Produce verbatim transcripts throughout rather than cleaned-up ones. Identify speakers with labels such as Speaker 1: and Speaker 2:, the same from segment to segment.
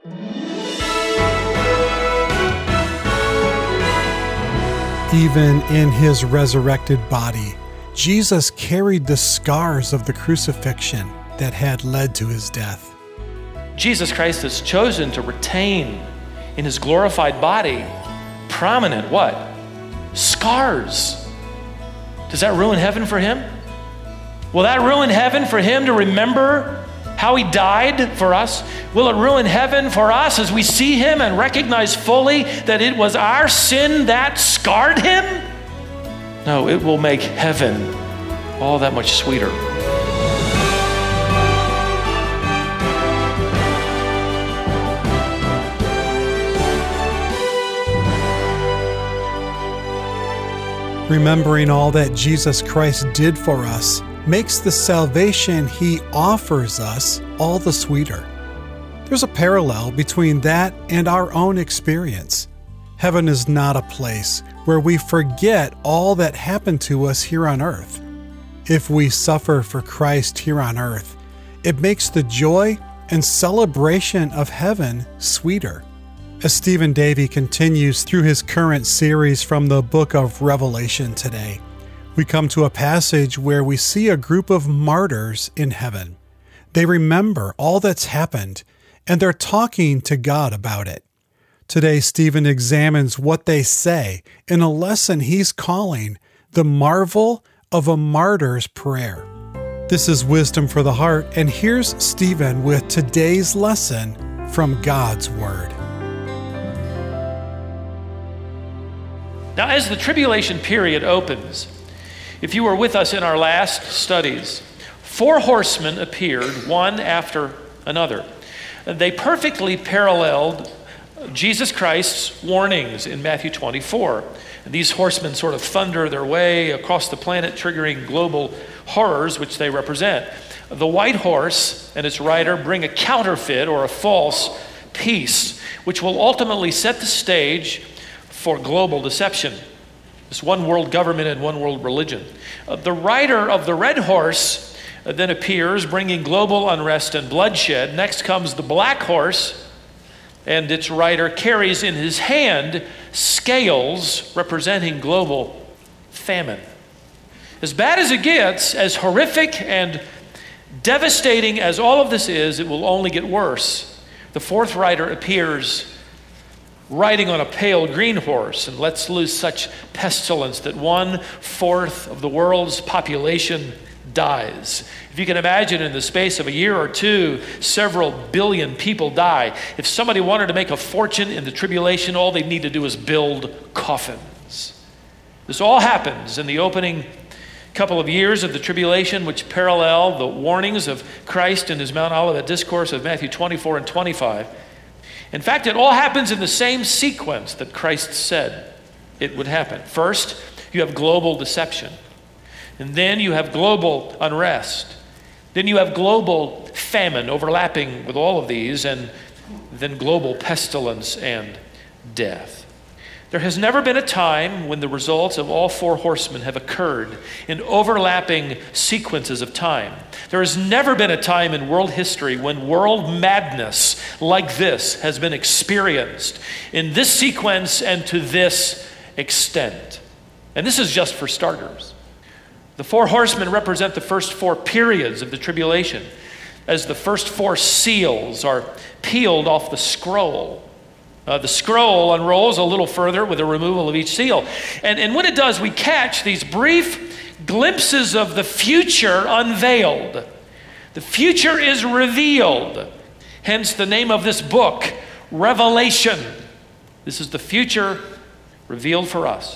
Speaker 1: Even in his resurrected body, Jesus carried the scars of the crucifixion that had led to his death.
Speaker 2: Jesus Christ has chosen to retain in his glorified body prominent what? Scars. Does that ruin heaven for him? Will that ruin heaven for him to remember how he died for us? Will it ruin heaven for us as we see him and recognize fully that it was our sin that scarred him? No, it will make heaven all that much sweeter.
Speaker 1: Remembering all that Jesus Christ did for us makes the salvation he offers us all the sweeter. There's a parallel between that and our own experience. Heaven is not a place where we forget all that happened to us here on earth. If we suffer for Christ here on earth, it makes the joy and celebration of heaven sweeter. As Stephen Davey continues through his current series from the book of Revelation today, we come to a passage where we see a group of martyrs in heaven. They remember all that's happened, and they're talking to God about it. Today, Stephen examines what they say in a lesson he's calling the marvel of a martyr's prayer. This is Wisdom for the Heart, and here's Stephen with today's lesson from God's Word.
Speaker 2: Now, as the tribulation period opens, if you were with us in our last studies, four horsemen appeared, one after another. They perfectly paralleled Jesus Christ's warnings in Matthew twenty-four. And these horsemen sort of thunder their way across the planet, triggering global horrors which they represent. The white horse and its rider bring a counterfeit or a false peace, which will ultimately set the stage for global deception. This one world government and one world religion. Uh, the rider of the red horse uh, then appears, bringing global unrest and bloodshed. Next comes the black horse, and its rider carries in his hand scales representing global famine. As bad as it gets, as horrific and devastating as all of this is, it will only get worse. The fourth rider appears riding on a pale green horse and lets loose such pestilence that one-fourth of the world's population dies. If you can imagine, in the space of a year or two, several billion people die. If somebody wanted to make a fortune in the tribulation, all they need to do is build coffins. This all happens in the opening couple of years of the tribulation, which parallel the warnings of Christ in his Mount Olivet discourse of Matthew twenty-four and twenty-five. In fact, it all happens in the same sequence that Christ said it would happen. First, you have global deception. And then you have global unrest. Then you have global famine overlapping with all of these, and then global pestilence and death. There has never been a time when the results of all four horsemen have occurred in overlapping sequences of time. There has never been a time in world history when world madness like this has been experienced in this sequence and to this extent. And this is just for starters. The four horsemen represent the first four periods of the tribulation, as the first four seals are peeled off the scroll. Uh, the scroll unrolls a little further with the removal of each seal. And, and when it does, we catch these brief glimpses of the future unveiled. The future is revealed. Hence the name of this book, Revelation. This is the future revealed for us.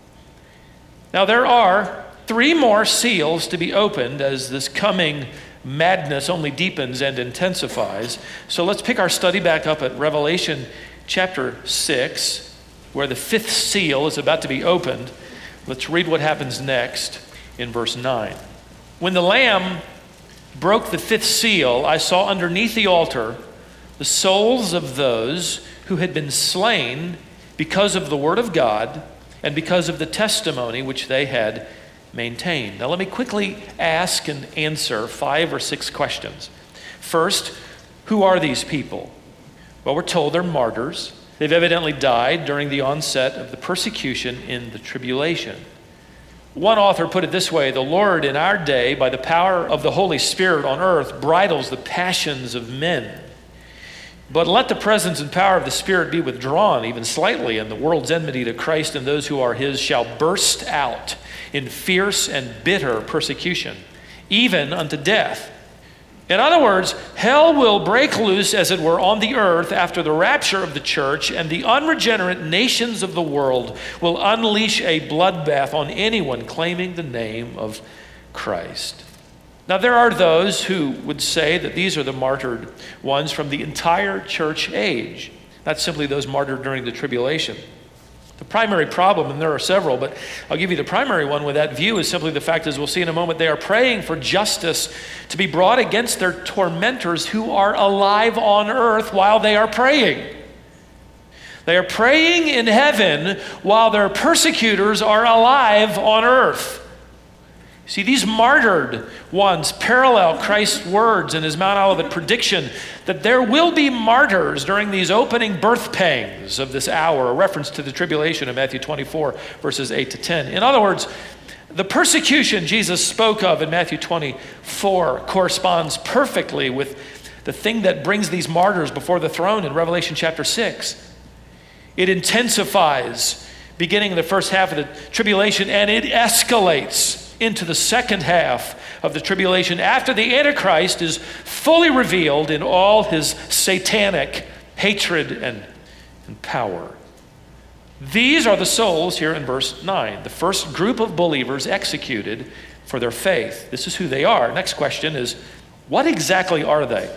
Speaker 2: Now there are three more seals to be opened as this coming madness only deepens and intensifies. So let's pick our study back up at Revelation chapter six, where the fifth seal is about to be opened. Let's read what happens next in verse nine. When the Lamb broke the fifth seal, I saw underneath the altar the souls of those who had been slain because of the word of God and because of the testimony which they had maintained. Now let me quickly ask and answer five or six questions. First, who are these people? Well, we're told they're martyrs. They've evidently died during the onset of the persecution in the tribulation. One author put it this way: the Lord in our day, by the power of the Holy Spirit on earth, bridles the passions of men. But let the presence and power of the Spirit be withdrawn even slightly, and the world's enmity to Christ and those who are his shall burst out in fierce and bitter persecution, even unto death. In other words, hell will break loose, as it were, on the earth after the rapture of the church, and the unregenerate nations of the world will unleash a bloodbath on anyone claiming the name of Christ. Now, there are those who would say that these are the martyred ones from the entire church age, not simply those martyred during the tribulation. The primary problem, and there are several, but I'll give you the primary one with that view, is simply the fact, as we'll see in a moment, they are praying for justice to be brought against their tormentors who are alive on earth while they are praying. They are praying in heaven while their persecutors are alive on earth. See, these martyred ones parallel Christ's words in his Mount Olivet prediction that there will be martyrs during these opening birth pangs of this hour, a reference to the tribulation in Matthew twenty-four, verses eight to ten. In other words, the persecution Jesus spoke of in Matthew twenty-four corresponds perfectly with the thing that brings these martyrs before the throne in Revelation chapter six. It intensifies beginning in the first half of the tribulation, and it escalates into the second half of the tribulation after the Antichrist is fully revealed in all his satanic hatred and, and power. These are the souls here in verse nine, the first group of believers executed for their faith. This is who they are. Next question is, what exactly are they?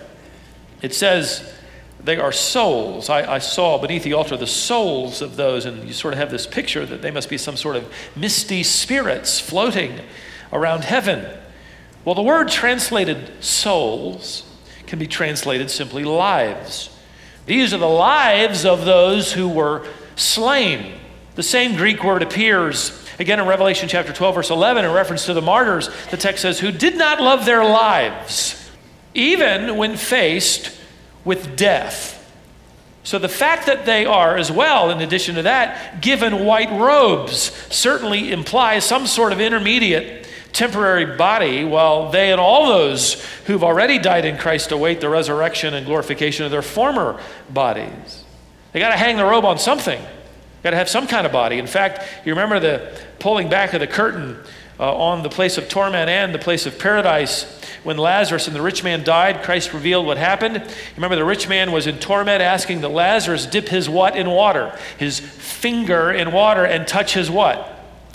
Speaker 2: It says they are souls. I, I saw beneath the altar the souls of those, and you sort of have this picture that they must be some sort of misty spirits floating around heaven. Well, the word translated souls can be translated simply lives. These are the lives of those who were slain. The same Greek word appears again in Revelation chapter twelve, verse eleven, in reference to the martyrs. The text says, who did not love their lives, even when faced with death. So the fact that they are, as well, in addition to that, given white robes certainly implies some sort of intermediate temporary body, while they and all those who've already died in Christ await the resurrection and glorification of their former bodies. They got to hang the robe on something. Got to have some kind of body. In fact, you remember the pulling back of the curtain uh, on the place of torment and the place of paradise. When Lazarus and the rich man died, Christ revealed what happened. Remember, the rich man was in torment, asking that Lazarus dip his what in water? His finger in water and touch his what?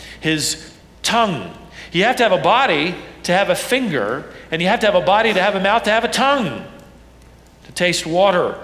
Speaker 2: His tongue. You have to have a body to have a finger, and you have to have a body to have a mouth to have a tongue, to taste water.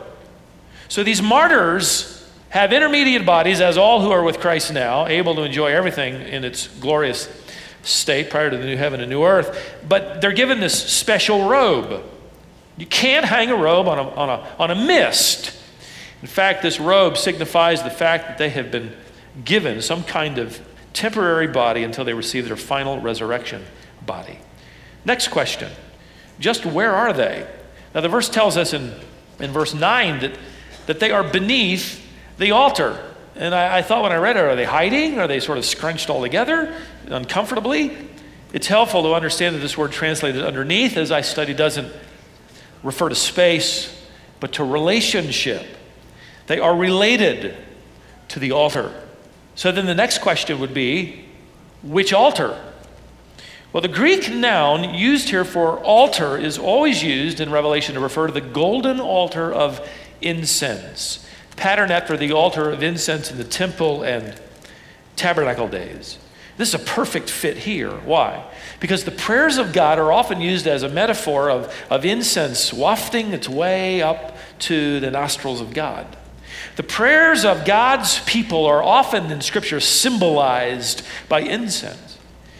Speaker 2: So these martyrs have intermediate bodies, as all who are with Christ now, able to enjoy everything in its glorious state prior to the new heaven and new earth, but they're given this special robe. You can't hang a robe on a, on a, on a mist. In fact, this robe signifies the fact that they have been given some kind of temporary body until they receive their final resurrection body. Next question, just where are they? Now the verse tells us in, in verse nine that, that they are beneath the altar. And I, I thought when I read it, are they hiding? Are they sort of scrunched all together uncomfortably? It's helpful to understand that this word translated underneath, as I studied, doesn't refer to space, but to relationship. They are related to the altar. So then the next question would be, which altar? Well, the Greek noun used here for altar is always used in Revelation to refer to the golden altar of incense, patterned after the altar of incense in the temple and tabernacle days. This is a perfect fit here. Why? Because the prayers of God are often used as a metaphor of, of incense wafting its way up to the nostrils of God. The prayers of God's people are often in Scripture symbolized by incense.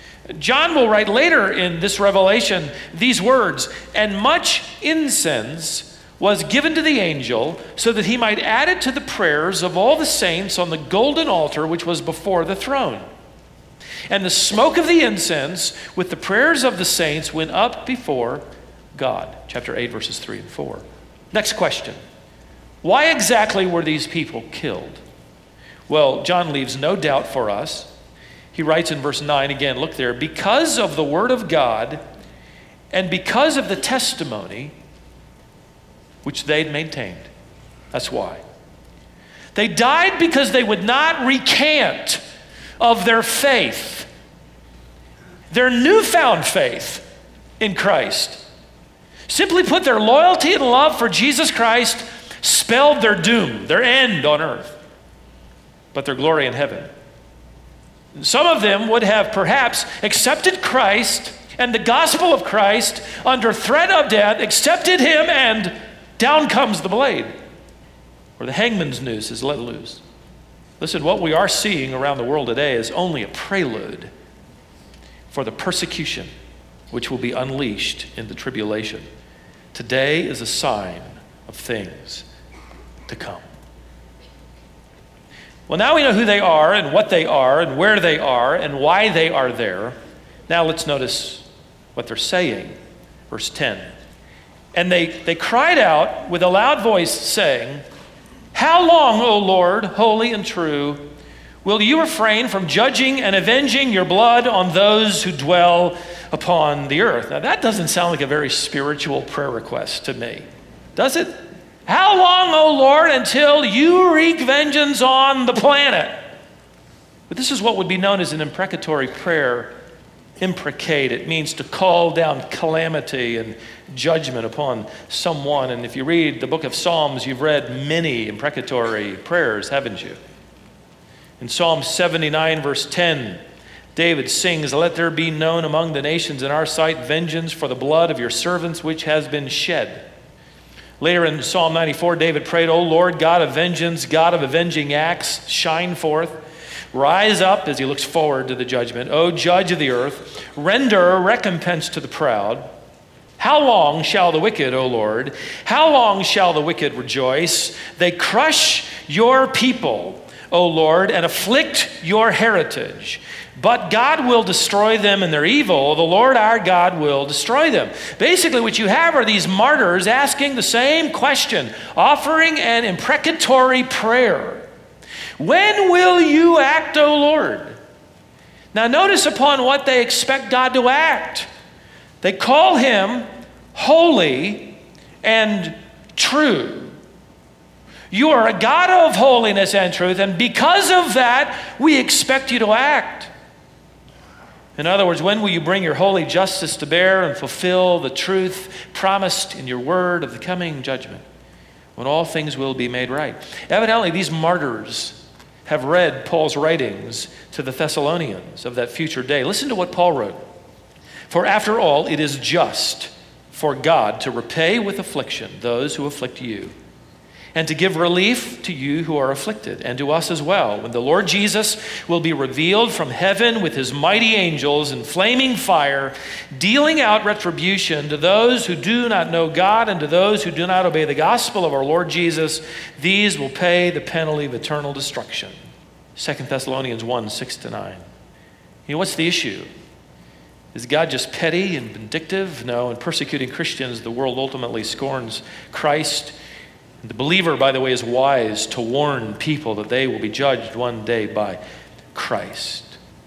Speaker 2: John will write later in this revelation these words, and much incense was given to the angel so that he might add it to the prayers of all the saints on the golden altar which was before the throne. And the smoke of the incense with the prayers of the saints went up before God. Chapter eight, verses three and four. Next question. Why exactly were these people killed? Well, John leaves no doubt for us. He writes in verse nine, again, look there, because of the word of God and because of the testimony which they'd maintained. That's why. They died because they would not recant of their faith, their newfound faith in Christ. Simply put, their loyalty and love for Jesus Christ spelled their doom, their end on earth, but their glory in heaven. Some of them would have perhaps accepted Christ and the gospel of Christ under threat of death, accepted him, and down comes the blade, or the hangman's noose is let loose. Listen, what we are seeing around the world today is only a prelude for the persecution which will be unleashed in the tribulation. Today is a sign of things to come. Well, now we know who they are and what they are and where they are and why they are there. Now let's notice what they're saying. Verse ten. And they, they cried out with a loud voice, saying, "How long, O Lord, holy and true, will you refrain from judging and avenging your blood on those who dwell upon the earth?" Now that doesn't sound like a very spiritual prayer request to me, does it? How long, O Lord, until you wreak vengeance on the planet? But this is what would be known as an imprecatory prayer. Imprecate, it means to call down calamity and judgment upon someone. And if you read the book of Psalms, you've read many imprecatory prayers, haven't you? In Psalm seventy-nine, verse ten, David sings, "Let there be known among the nations in our sight vengeance for the blood of your servants which has been shed." Later in Psalm ninety-four, David prayed, "O Lord, God of vengeance, God of avenging acts, shine forth. Rise up," as he looks forward to the judgment. "O judge of the earth, render recompense to the proud. How long shall the wicked, O Lord, how long shall the wicked rejoice? They crush your people, O Lord, and afflict your heritage. But God will destroy them in their evil. The Lord our God will destroy them." Basically, what you have are these martyrs asking the same question, offering an imprecatory prayer. When will you act, O Lord? Now notice upon what they expect God to act. They call him holy and true. You are a God of holiness and truth, and because of that, we expect you to act. In other words, when will you bring your holy justice to bear and fulfill the truth promised in your word of the coming judgment, when all things will be made right? Evidently, these martyrs have read Paul's writings to the Thessalonians of that future day. Listen to what Paul wrote. "For after all, it is just for God to repay with affliction those who afflict you, and to give relief to you who are afflicted, and to us as well, when the Lord Jesus will be revealed from heaven with his mighty angels in flaming fire, dealing out retribution to those who do not know God and to those who do not obey the gospel of our Lord Jesus. These will pay the penalty of eternal destruction." Second Thessalonians one, six to nine. You know, what's the issue? Is God just petty and vindictive? No, in persecuting Christians, the world ultimately scorns Christ. The believer, by the way, is wise to warn people that they will be judged one day by Christ.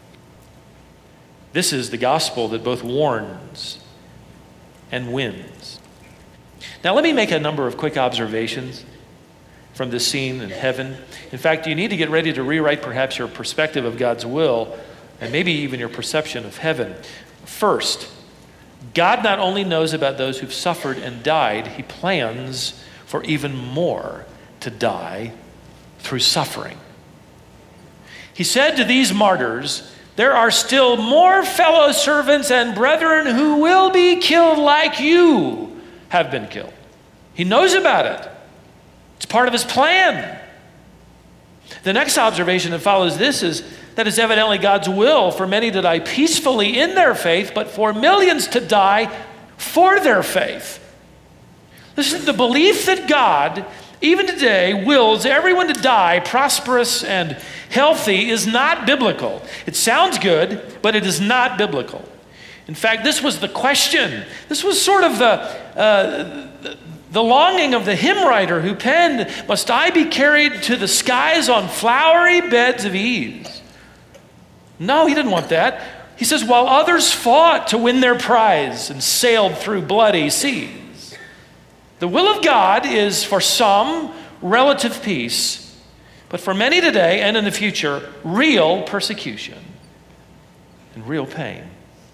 Speaker 2: This is the gospel that both warns and wins. Now, let me make a number of quick observations from this scene in heaven. In fact, you need to get ready to rewrite perhaps your perspective of God's will and maybe even your perception of heaven. First, God not only knows about those who've suffered and died, he plans for even more to die through suffering. He said to these martyrs, "There are still more fellow servants and brethren who will be killed like you have been killed." He knows about it. It's part of his plan. The next observation that follows this is that it's evidently God's will for many to die peacefully in their faith, but for millions to die for their faith. Listen, the belief that God, even today, wills everyone to die prosperous and healthy is not biblical. It sounds good, but it is not biblical. In fact, this was the question. This was sort of the, uh, The longing of the hymn writer who penned, "Must I be carried to the skies on flowery beds of ease?" No, he didn't want that. He says, while others fought to win their prize and sailed through bloody seas. The will of God is for some relative peace, but for many today and in the future, real persecution and real pain.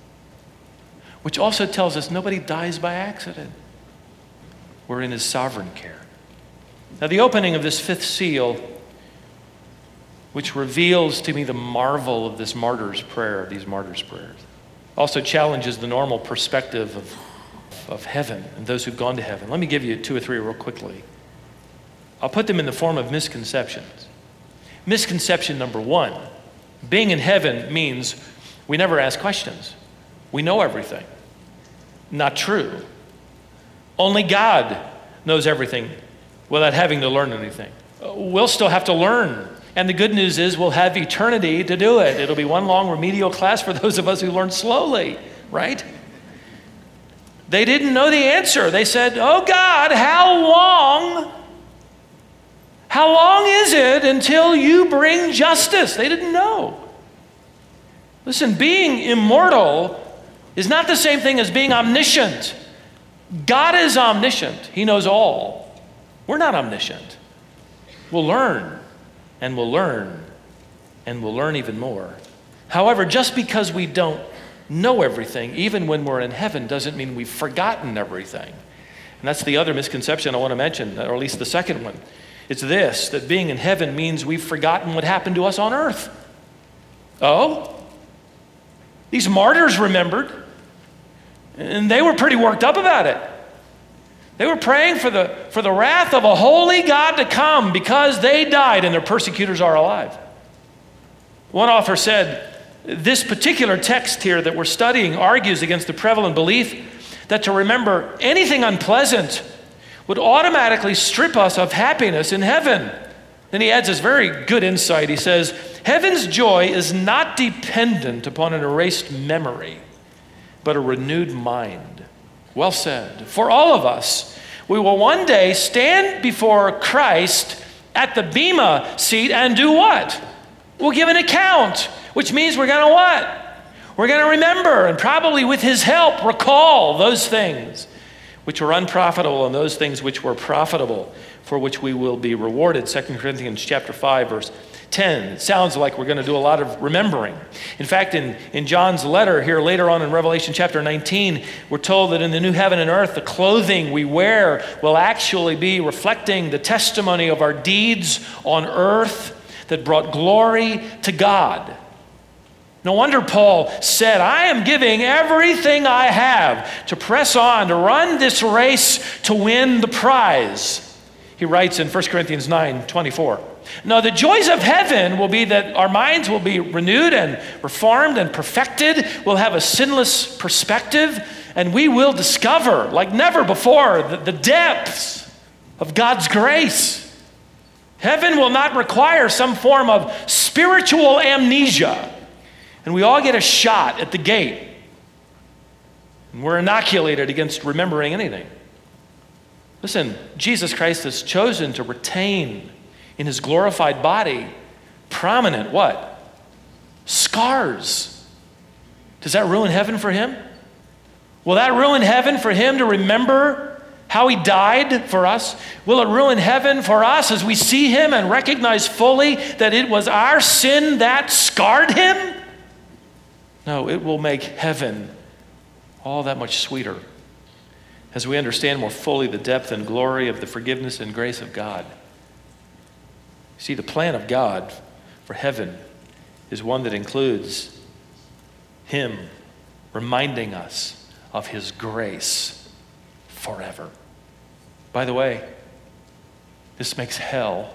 Speaker 2: Which also tells us nobody dies by accident. We're in his sovereign care. Now, the opening of this fifth seal, which reveals to me the marvel of this martyr's prayer, these martyr's prayers, also challenges the normal perspective of, of heaven and those who've gone to heaven. Let me give you two or three real quickly. I'll put them in the form of misconceptions. Misconception number one, being in heaven means we never ask questions. We know everything. Not true. Only God knows everything without having to learn anything. We'll still have to learn. And the good news is we'll have eternity to do it. It'll be one long remedial class for those of us who learn slowly, right? They didn't know the answer. They said, "Oh God, how long? How long is it until you bring justice?" They didn't know. Listen, being immortal is not the same thing as being omniscient. God is omniscient. He knows all. We're not omniscient. We'll learn, and we'll learn, and we'll learn even more. However, just because we don't know everything, even when we're in heaven, doesn't mean we've forgotten everything. And that's the other misconception I want to mention, or at least the second one. It's this, that being in heaven means we've forgotten what happened to us on earth. Oh? These martyrs remembered, and they were pretty worked up about it. They were praying for the, for the wrath of a holy God to come because they died and their persecutors are alive. One author said, this particular text here that we're studying argues against the prevalent belief that to remember anything unpleasant would automatically strip us of happiness in heaven. Then he adds this very good insight. He says, heaven's joy is not dependent upon an erased memory, but a renewed mind. Well said. For all of us, we will one day stand before Christ at the Bema seat and do what? We'll give an account, which means we're going to what? We're going to remember, and probably with his help, recall those things which were unprofitable and those things which were profitable, for which we will be rewarded. Second Corinthians chapter five, verse ten. It sounds like we're going to do a lot of remembering. In fact, in, in John's letter here later on in Revelation chapter nineteen, we're told that in the new heaven and earth, the clothing we wear will actually be reflecting the testimony of our deeds on earth that brought glory to God. No wonder Paul said, I am giving everything I have to press on, to run this race, to win the prize. He writes in First Corinthians nine twenty-four. Now, the joys of heaven will be that our minds will be renewed and reformed and perfected. We'll have a sinless perspective, and we will discover, like never before, the, the depths of God's grace. Heaven will not require some form of spiritual amnesia, and we all get a shot at the gate, and we're inoculated against remembering anything. Listen, Jesus Christ has chosen to retain in his glorified body prominent what? Scars. Does that ruin heaven for him? Will that ruin heaven for him to remember how he died for us? Will it ruin heaven for us as we see him and recognize fully that it was our sin that scarred him? No, it will make heaven all that much sweeter as we understand more fully the depth and glory of the forgiveness and grace of God. See, the plan of God for heaven is one that includes him reminding us of his grace forever. By the way, this makes hell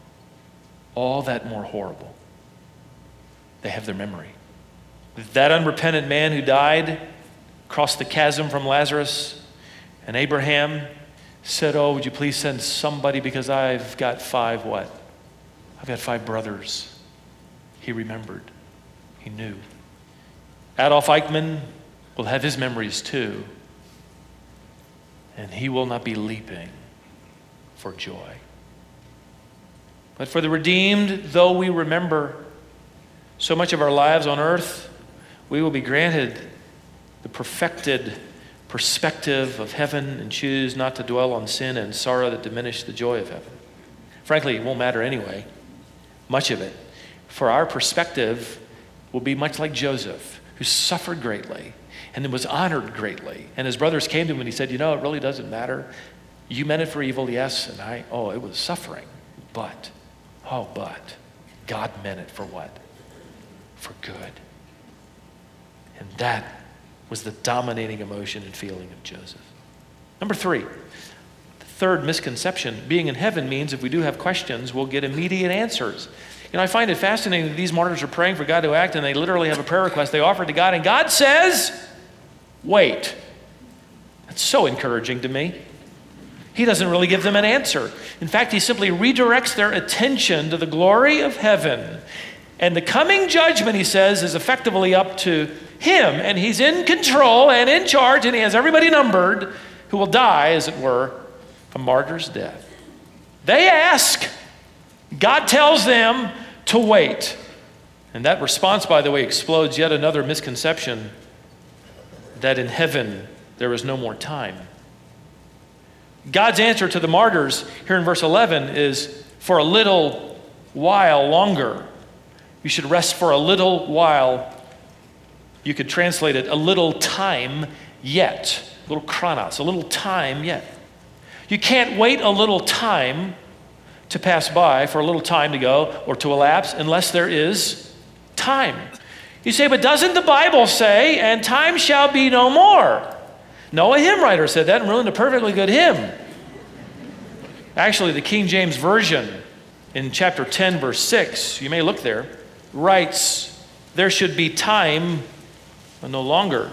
Speaker 2: all that more horrible. They have their memory. That unrepentant man who died crossed the chasm from Lazarus, and Abraham said, oh, would you please send somebody because I've got five what? I've got five brothers. He remembered. He knew. Adolf Eichmann will have his memories too. and he will not be leaping for joy. But for the redeemed, though we remember so much of our lives on earth, we will be granted the perfected perspective of heaven and choose not to dwell on sin and sorrow that diminish the joy of heaven. Frankly, it won't matter anyway, much of it. For our perspective will be much like Joseph, who suffered greatly and then was honored greatly. And his brothers came to him and he said, you know, it really doesn't matter. You meant it for evil, yes, and I, oh, it was suffering. But, oh, but, God meant it for what? For good. And that was the dominating emotion and feeling of Joseph. Number three, the third misconception, being in heaven means if we do have questions, we'll get immediate answers. You know, I find it fascinating that these martyrs are praying for God to act, and they literally have a prayer request they offer to God, and God says, wait. That's so encouraging to me. He doesn't really give them an answer. In fact, he simply redirects their attention to the glory of heaven. And the coming judgment, he says, is effectively up to him, and he's in control and in charge, and he has everybody numbered who will die, as it were, a martyr's death. They ask, God tells them to wait. And that response, by the way, explodes yet another misconception that in heaven there is no more time. God's answer to the martyrs here in verse eleven is for a little while longer. You should rest for a little while. You could translate it a little time yet. A little chronos, a little time yet. You can't wait a little time to pass by, for a little time to go or to elapse, unless there is time. You say, but doesn't the Bible say, and time shall be no more? No, a hymn writer said that and ruined a perfectly good hymn. Actually, the King James Version in chapter ten, verse six, you may look there, writes, there should be time, but no longer.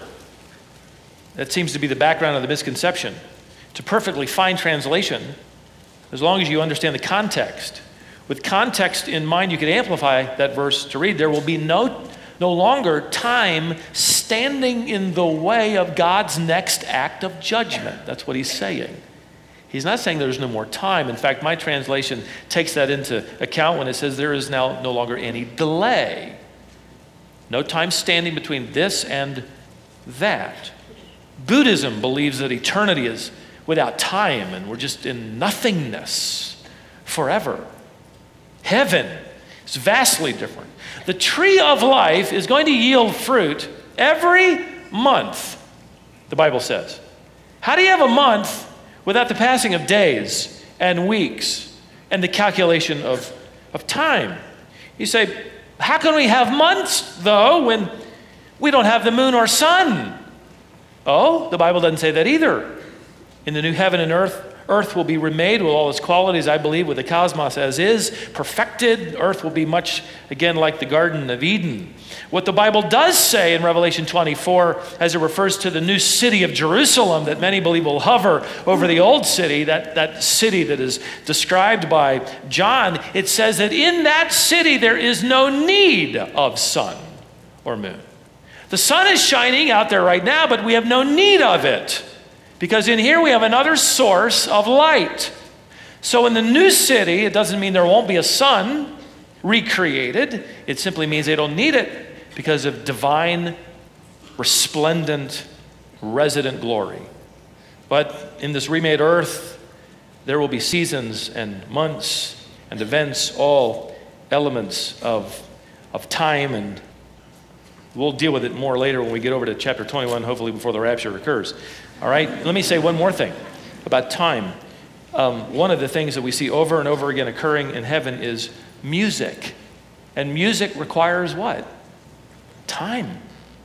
Speaker 2: That seems to be the background of the misconception. It's a perfectly fine translation, as long as you understand the context. With context in mind, you can amplify that verse to read, there will be no, no longer time standing in the way of God's next act of judgment. That's what he's saying. He's not saying there's no more time. In fact, my translation takes that into account when it says there is now no longer any delay. No time standing between this and that. Buddhism believes that eternity is without time and we're just in nothingness forever. Heaven is vastly different. The tree of life is going to yield fruit every month, the Bible says. How do you have a month without the passing of days and weeks and the calculation of, of time? You say, how can we have months, though, when we don't have the moon or sun? Oh, the Bible doesn't say that either. In the new heaven and earth, earth will be remade with all its qualities, I believe, with the cosmos as is, perfected. Earth will be much, again, like the Garden of Eden. What the Bible does say in Revelation twenty-four, as it refers to the new city of Jerusalem that many believe will hover over the old city, that, that city that is described by John, it says that in that city there is no need of sun or moon. The sun is shining out there right now, but we have no need of it, because in here we have another source of light. So in the new city, it doesn't mean there won't be a sun recreated. It simply means they don't need it because of divine, resplendent, resident glory. But in this remade earth, there will be seasons and months and events, all elements of, of time, and we'll deal with it more later when we get over to chapter twenty-one, hopefully before the rapture occurs. All right, let me say one more thing about time. Um, one of the things that we see over and over again occurring in heaven is music. And music requires what? Time,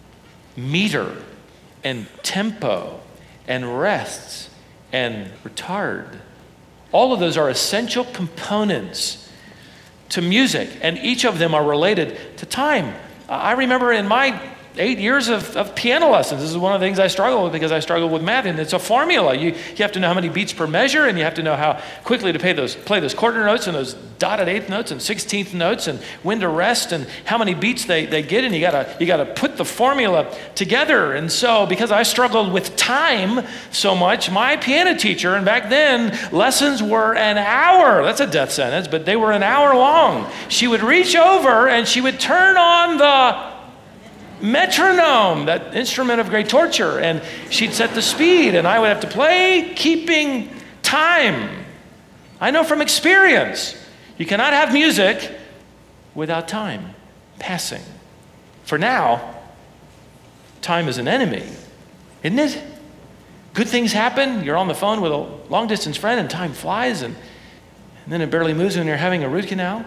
Speaker 2: meter, and tempo, and rests, and retard. All of those are essential components to music, and each of them are related to time. I remember in my eight years of, of piano lessons. This is one of the things I struggle with because I struggle with math, and it's a formula. You, you have to know how many beats per measure, and you have to know how quickly to play those, play those quarter notes and those dotted eighth notes and sixteenth notes, and when to rest and how many beats they, they get, and you gotta, you gotta put the formula together. And so because I struggled with time so much, my piano teacher, and back then lessons were an hour. That's a death sentence, but they were an hour long. She would reach over and she would turn on the metronome, that instrument of great torture, and she'd set the speed, and I would have to play keeping time. I know from experience, you cannot have music without time passing. For now, time is an enemy, isn't it? Good things happen, you're on the phone with a long-distance friend, and time flies, and, and then it barely moves when you're having a root canal.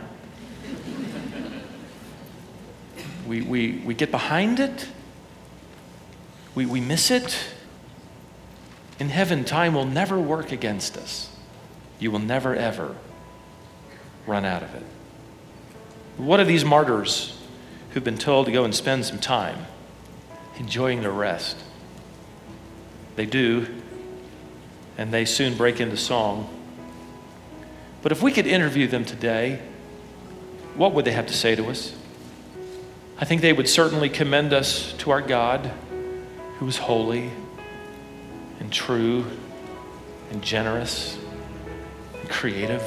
Speaker 2: We, we, we get behind it. We, we miss it. In heaven, time will never work against us. You will never, ever run out of it. What are these martyrs who've been told to go and spend some time enjoying their rest? They do, and they soon break into song. But if we could interview them today, what would they have to say to us? I think they would certainly commend us to our God, who is holy and true and generous and creative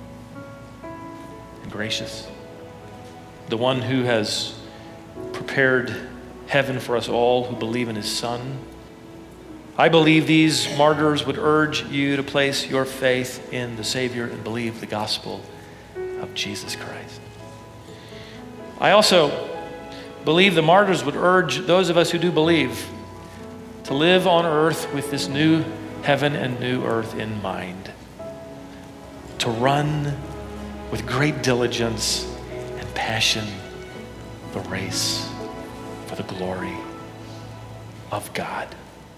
Speaker 2: and gracious. The one who has prepared heaven for us all who believe in his Son. I believe these martyrs would urge you to place your faith in the Savior and believe the gospel of Jesus Christ. I also believe the martyrs would urge those of us who do believe to live on earth with this new heaven and new earth in mind. To run with great diligence and passion the race for the glory of God.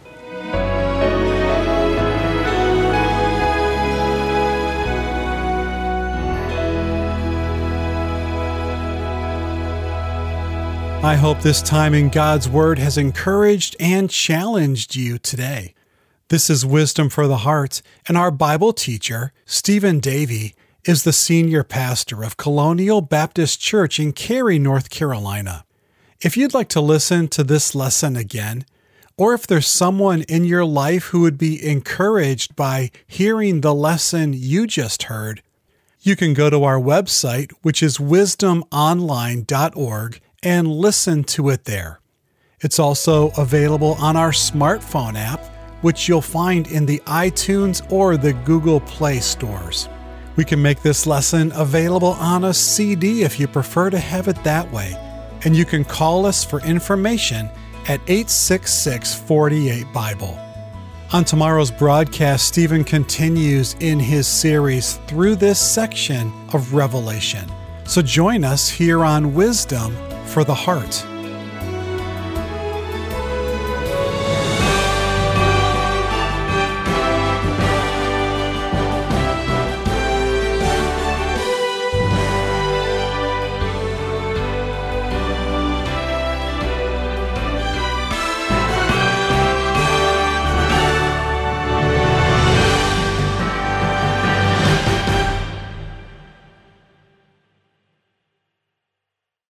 Speaker 1: I hope this time in God's Word has encouraged and challenged you today. This is Wisdom for the Heart, and our Bible teacher, Stephen Davey, is the senior pastor of Colonial Baptist Church in Cary, North Carolina. If you'd like to listen to this lesson again, or if there's someone in your life who would be encouraged by hearing the lesson you just heard, you can go to our website, which is wisdom online dot org, and listen to it there. It's also available on our smartphone app, which you'll find in the iTunes or the Google Play stores. We can make this lesson available on a C D if you prefer to have it that way, and you can call us for information at eight six six, four eight, Bible. On tomorrow's broadcast, Stephen continues in his series through this section of Revelation. So join us here on Wisdom for the Heart.